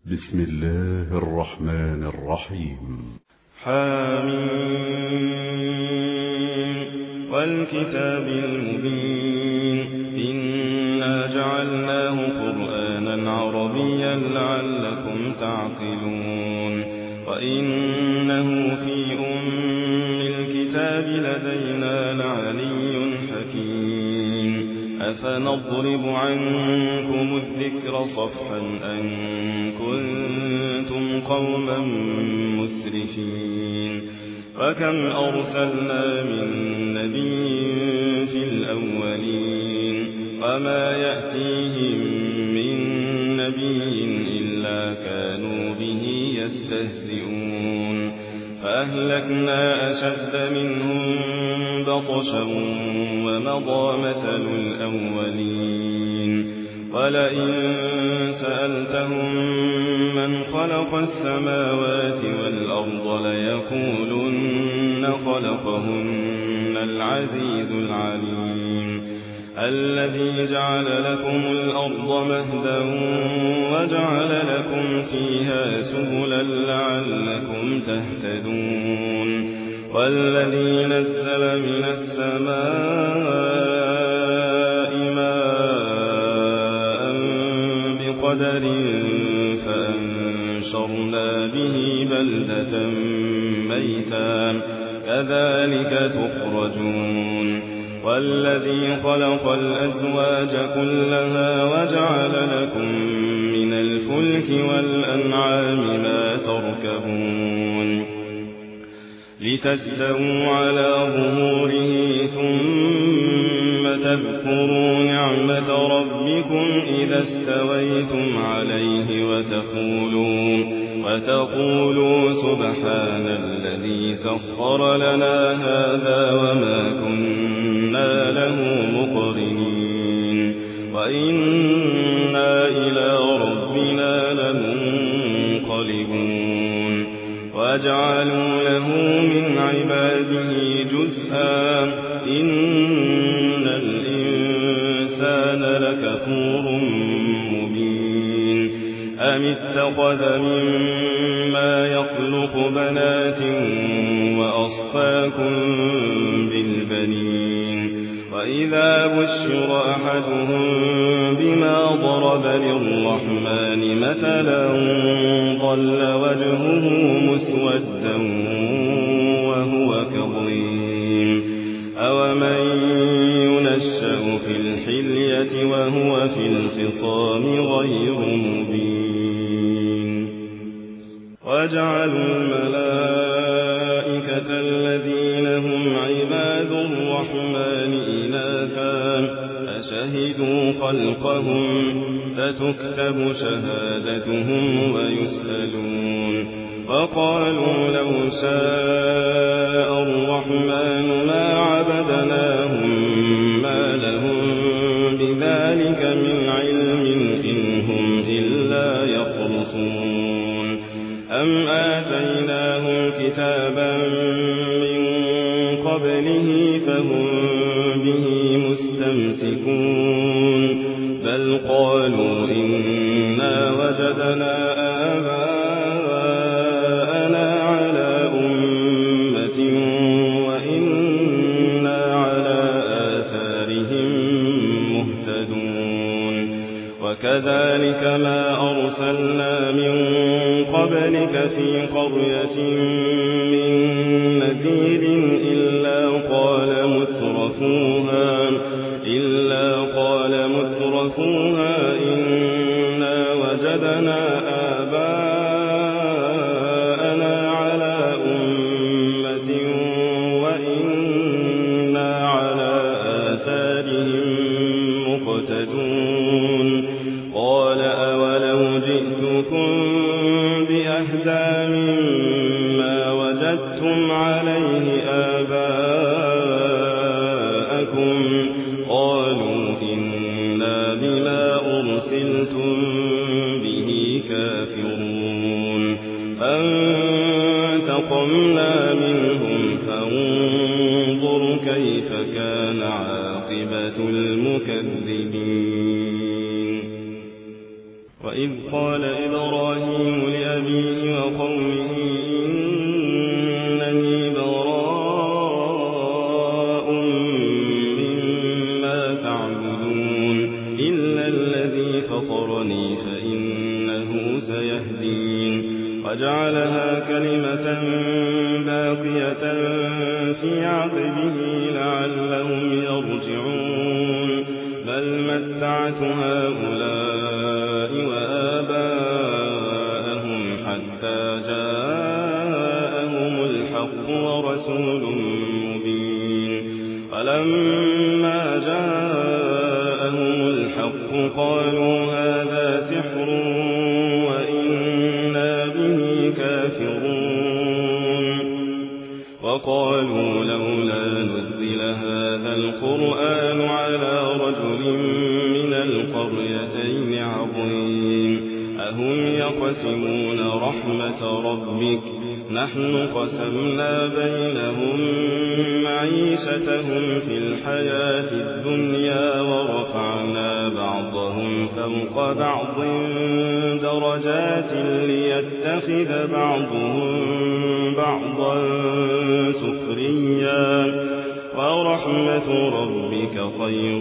بسم الله الرحمن الرحيم. حميم والكتاب المبين إنا جعلناه قرآنا عربيا لعلكم تعقلون وإنه في الكتاب لدينا لعلي حكيم أفنضرب عنكم الذكر صفحا أن كنتم قوما مسرفين وكم أرسلنا من نبي في الأولين وما يأتيهم من نبي إلا كانوا به يستهزئون فأهلكنا أشد منهم بطشا ومضى مثل الأولين ولئن سألتهم من خلق السماوات والأرض ليقولن خلقهن العزيز العليم الذي جعل لكم الأرض مهدا وجعل لكم فيها سبلا لعلكم تهتدون والذي نزل من السماء ماء بقدر فأنشرنا به بلدة ميتا كذلك تخرجون والذي خلق الأزواج كلها وجعل لكم من الفلك والأنعام ما تركبون لتستووا على ظهوره ثم تذكروا نعمة ربكم إذا استويتم عليه وتقولوا سبحان الذي سخر لنا هذا وما كنا له مقرنين وإنا إلى ربنا لمنقلبون وجعلوا له من عباده جزءا إن الإنسان لكفور مبين أم اتخذ مما يخلق بنات وأصفاكم بالبنين وإذا بشر أحدهم بما ضرب للرحمن مثلا ظل وجهه مسودا وهو كظيم أومن ينشأ في الحلية وهو في الخصام غير مبين وجعلوا الملائكة الذين هم عباد الرحمن إناثا أشهدوا خلقهم ستكتب شهادتهم ويسألون وقالوا لو شاء الرحمن ما عبدناهم ما لهم بذلك من علم إن هم إلا يخرصون أم آتيناهم كتابا من قبله فهم به مستمسكون بل قالوا إنا وجدنا آباءنا على أمة وإنا على آثارهم مهتدون وكذلك ما أرسلنا من قبلك في قرية من نذير إلا قال مترفوها إنا وجدنا آباءنا على أمة وإنا على آثارهم مقتدون قال أولو جئتكم بأهدى مما وجدتم عليه آباءكم قالوا إنا بما أرسلتم به كافرون فانتقمنا منهم فانظر كيف كان عاقبة المكذبين وإذ وإذ قال إبراهيم لأبيه وقومه إنني براء مما تعبدون إلا الذي فطرني فإنه سيهدين وجعلها كلمة باقية في عقبه لعلهم يرجعون بل متعت هؤلاء وآباءهم حتى جاءهم الحق ورسول مبين فلما جاءهم الحق قالوا هذا سحر وإنا به كافرون وقالوا لولا نزل هذا القرآن على رجل من القريتين عظيم أهم يقسمون رحمة ربك نحن قسمنا بينهم معيشتهم في الحياة الدنيا ورفعنا بعضهم فوق بعض درجات ليتخذ بعضهم بعضا سخريا ورحمة ربك خير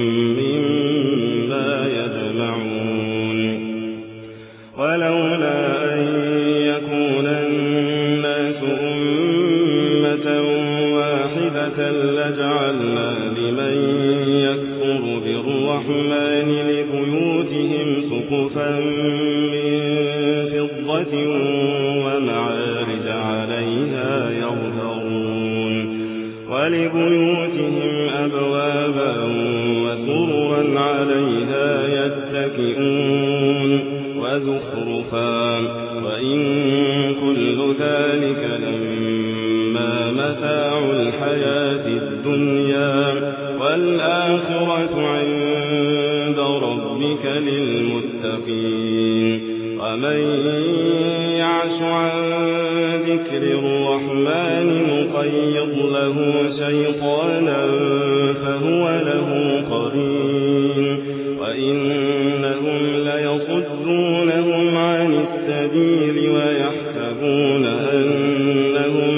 مما يجمعون ولولا أن يكون الناس أمة واحدة لجعلنا لمن يكفر بالرحمن لبيوتهم سقفا من فضة ومعارج عليها يظهرون ولبيوتهم أبوابا وسررا عليها يتكئون وزخرفا وإن كل ذلك لما متاع الحياة الدنيا والآخرة عند ربك للمتقين ومن يعش عن ذكر الرحمن نقيض له شيطانا فهو له قرين وإنهم ليصدونهم عن السبيل ويحسبون أنهم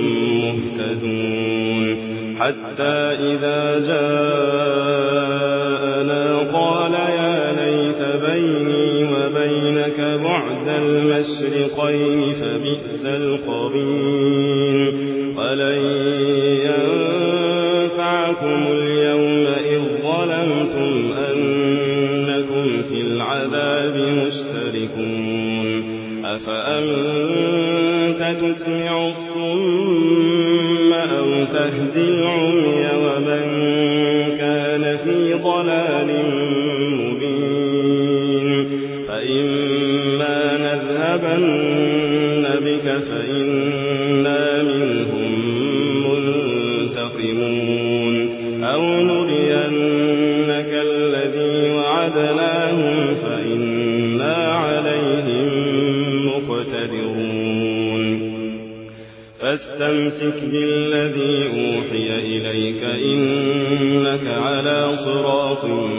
مهتدون حتى إذا جاءنا قال يا ليت بيني وبينك بعد المشرقين فبئس القرين ولن ينفعكم اليوم إذ ظلمتم أنكم في العذاب مشتركون أفأنت تسمع الصم أو تهدي العمي ومن كان في ضلال مبين فإما نذهبن بك فإنا منهم منتقمون أو نرينك الذي وعدناهم فإنا عليهم مقتدرون فاستمسك بالذي أوحي إليك إنك على صراط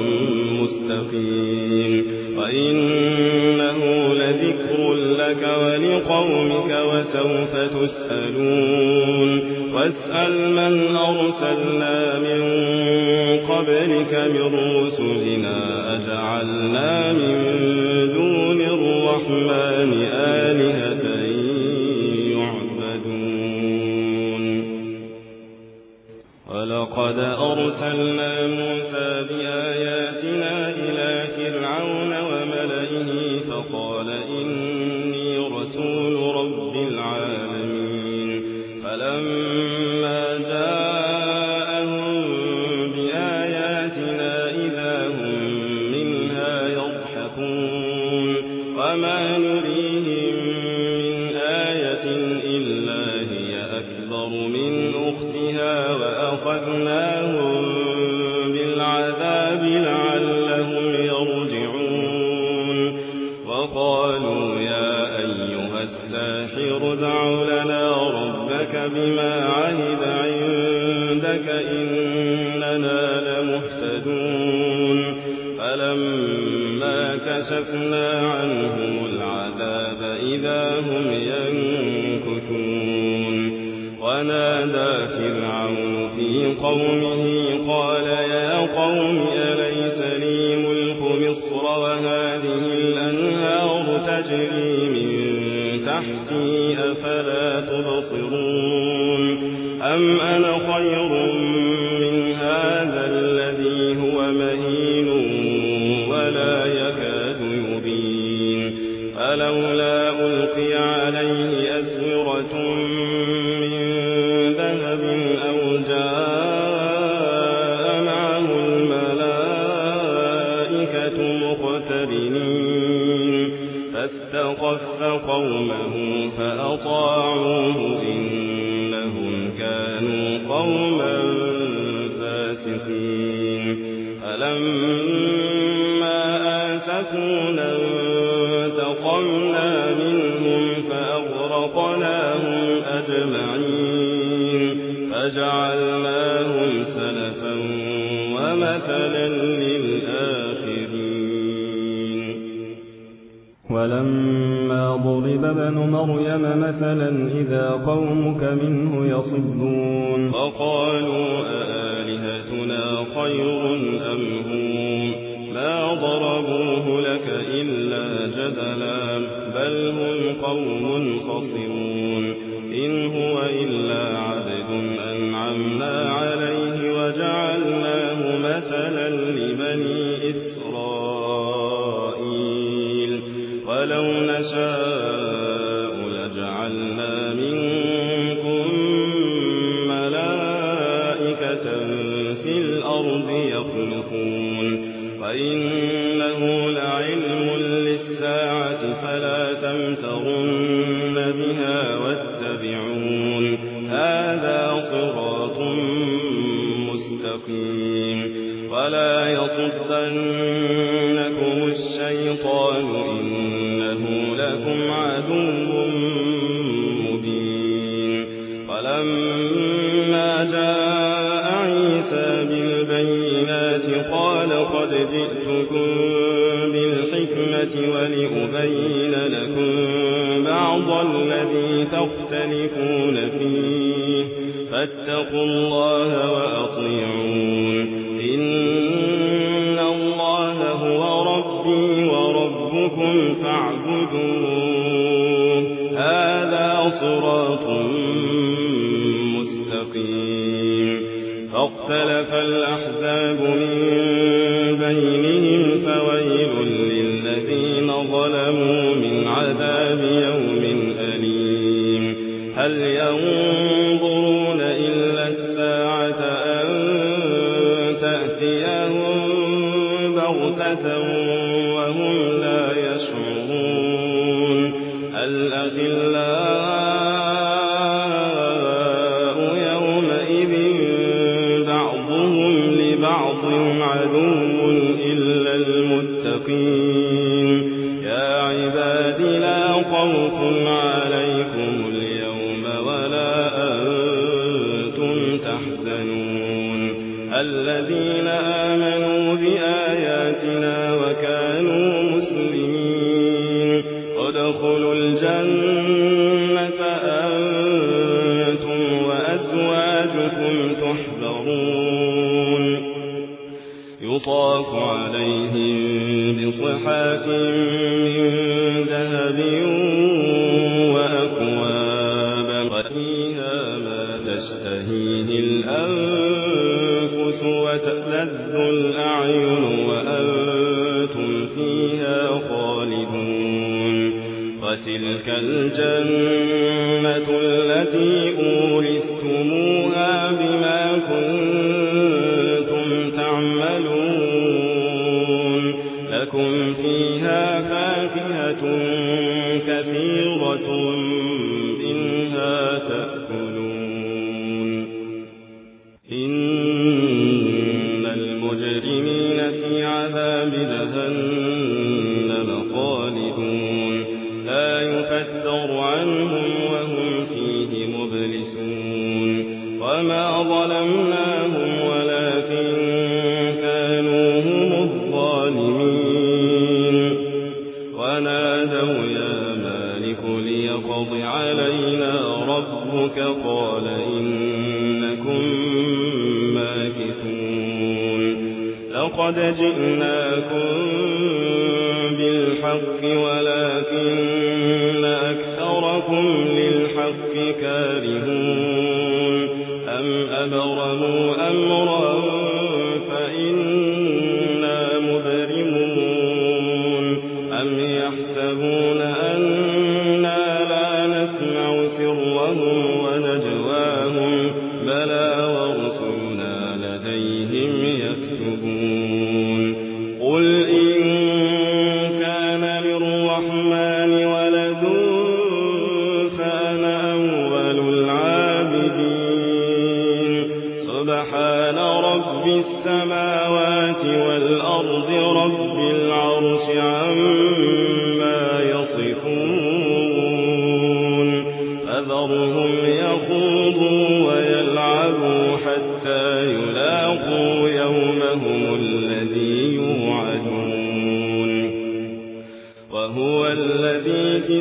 مستقيم وإنه لذكر لك ولقومك وسوف تسألون واسأل من أرسلنا من قبلك من رسلنا أجعلنا من دون الرحمن آلهة يعبدون ولقد أرسلنا موسى بآياتنا إلى فرعون وملئه فقال إني رسول رب العالمين فلما جاءهم بآياتنا إذا هم منها يضحكون وما نريهم من آية إلا هي أكبر من أختها وأخذناهم بالعذاب لعلهم يرجعون وقالوا يا أيها الساحر ادع لنا ربك بما عهد عندك إننا لمهتدون فلما فكشفنا عنهم العذاب إذا هم ينكثون ونادى فرعون في قومه قال يا قوم أليس لي ملك مصر وهذه الأنهار تجري من تحتي أفلا تبصرون أم أنا خير من هذا الذي هو مهين ولا يكاد يبين فلولا ألقي عليه أسورة من ذهب أو جاء معه الملائكة مقترنين فاستخف قومه فأطاعوه إنهم كانوا قوما فاسقين فلما آسفونا انتقمنا منهم فأغرقناهم أجمعين فجعلناهم سلفا ومثلا للآخرين ولما ضرب ابن مريم مثلا إذا قومك منه يصدون وقالوا أآلهتنا خير أم هم ما ضربوه لك إلا جدلا بل هم قوم خصمون إن هو إلا عبد أنعمنا عليه وجعلناه مثلا لبني إسرائيل ولو نشاء لجعلنا منكم ملائكة في الأرض يخلفون وإنه لعلم للساعة فلا تمترن بها واتبعون هذا صراط مستقيم ولا يصدنكم الشيطان إنه لكم عدو مبين ولما جاء عيسى بالبينات قال قد جئتكم بالحكمة ولأبين لكم بعض الذي تختلفون فيه فاتقوا الله وأطيعون إن الله هو ربي وربكم فاعبدوه هذا صراط مستقيم فاختلف الأحزاب من بينهم فويل للذين ظلموا من عذاب يوم أليم هل ينظرون إلا الساعة أن تأتيهم بغتة وهم لا يشعرون الأخلاء يومئذ بعضهم لبعض عدو إلا المتقين يا عباد لا خوف عليكم اليوم ولا أنتم تحزنون الذين آمنوا بآياتنا وكانوا مسلمين ادخلوا الجنة أنتم وأزواجكم تحبرون يطاف عليهم بصحاف من ذهب وأكواب وفيها ما تشتهيه الأنفس وتلذ الأعين وأنتم فيها خالدون وتلك الجنة التي أورثتموها بما كنتم تعملون لكم فيها فاكهة كثيرة منها تأكلون إن المجرمين في عذاب جهنم خالدون لا يفتر عنهم وهم فيه مبلسون وما ظلمناهم ولكن كانوا هم الظالمين اقض علينا ربك قال إنكم ماكثون لقد جئناكم بالحق ولكن أكثركم للحق كارهون أم أبرموا أمرا فإنا مبرمون أم يحسبون أنا لا نسمع سرهم ونجواهم بلى ورسلنا لديهم يكتبون قل إن كان للرحمن ولد فأنا أول العابدين سبحان رب السماوات والأرض رب العرش عما يصفون فذرهم يخوضوا ويلعبوا حتى يلاقوا يومهم الذي يوعدون وهو الذي في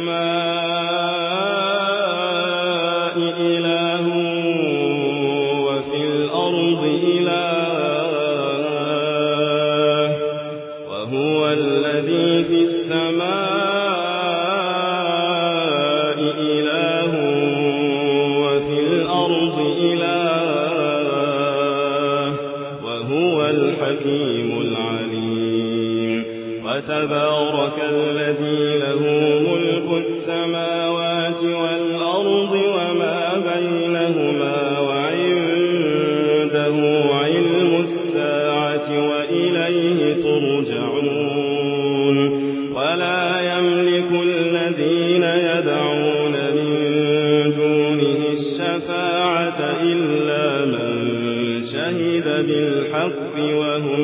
السماء إله وفي الأرض إله وهو الذي في السماء إله وفي الأرض إله وهو الحكيم العليم وتبارك الذي له ملك السماوات والأرض وما بينهما وعنده علم الساعة وإليه ترجعون ولا يملك الذين يدعون من دونه الشفاعة إلا من شهد بالحق وهم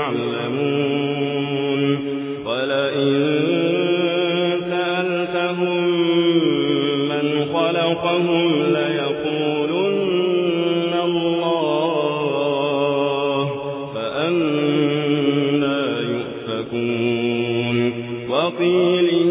يعلمون ولئن سألتهم من خلقهم ليقولن الله فأنى يؤفكون وقيل